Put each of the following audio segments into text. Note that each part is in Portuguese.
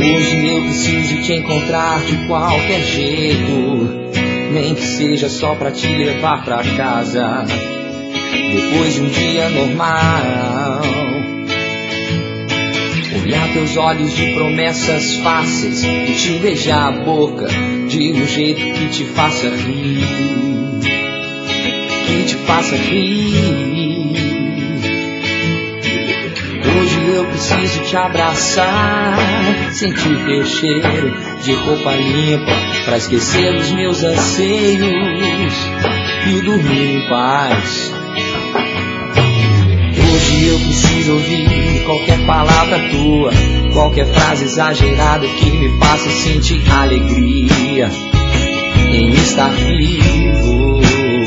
Hoje eu preciso te encontrar de qualquer jeito, nem que seja só pra te levar pra casa, depois de um dia normal. Olhar teus olhos de promessas fáceis e te beijar a boca de um jeito que te faça rir, que te faça rir. Hoje eu preciso te abraçar, sentir teu cheiro de roupa limpa, pra esquecer os meus anseios e dormir em paz. Hoje eu preciso ouvir qualquer palavra tua, qualquer frase exagerada que me faça sentir alegria em estar vivo.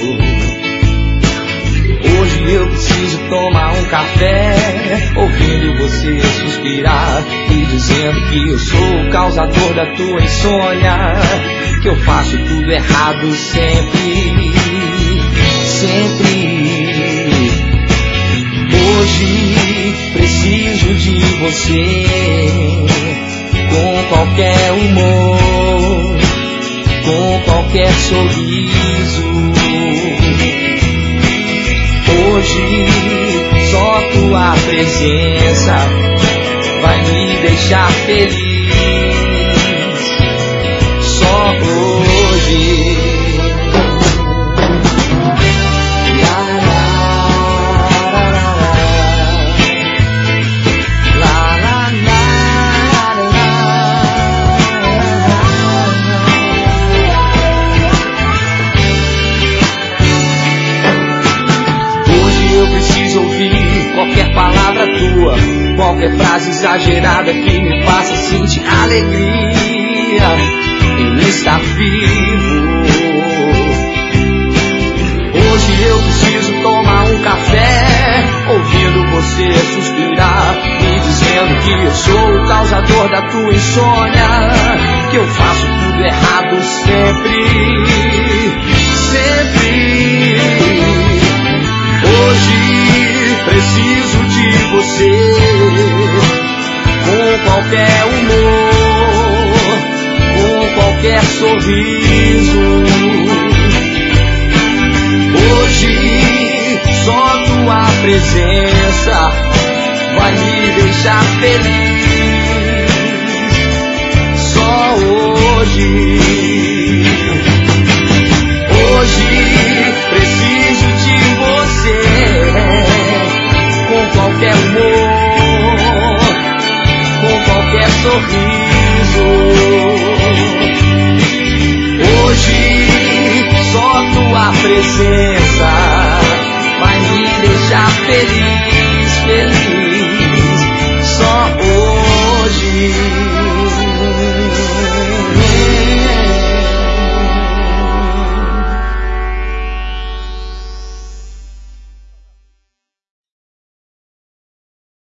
Hoje eu preciso tomar um café, ouvindo você suspirar e dizendo que eu sou o causador da tua insônia, que eu faço tudo errado sempre, sempre. Hoje preciso de você, com qualquer humor, com qualquer sorriso. Hoje só tua presença vai me deixar feliz. Só hoje. Qualquer palavra tua, qualquer frase exagerada que me faça sentir alegria em estar vivo. Hoje eu preciso tomar um café, ouvindo você suspirar e dizendo que eu sou o causador da tua insônia, que eu faço tudo errado sempre, sempre. Hoje preciso de você, com qualquer humor, com qualquer sorriso. Hoje só tua presença vai me deixar feliz. Só hoje.